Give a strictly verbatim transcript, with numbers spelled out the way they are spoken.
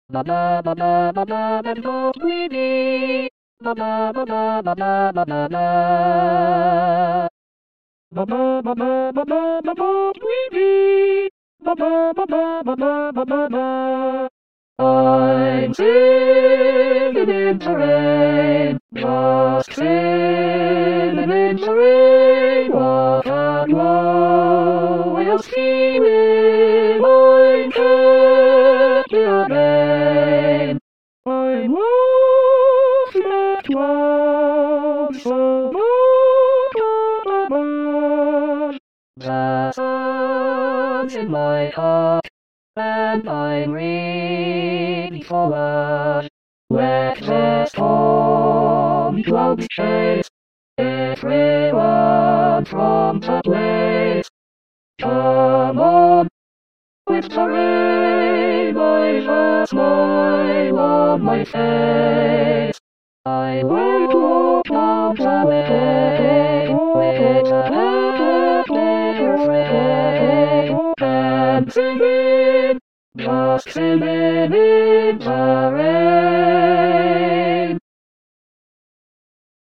La la la la la la la la greedy. La la la la la la la la la. La la la la la la la la greedy. La la la la la la la la la. I'm singing in the rain, just singing in the rain. What a glorious feeling! I can't hear again. I'm laughing at clouds so much. The sun's in my heart, and I'm ready for us. Let the storm clouds chase everyone from the place. Come on, with the rain, with a smile on my face. I will walk out the way with a happy friend, and singing, just singing in the rain.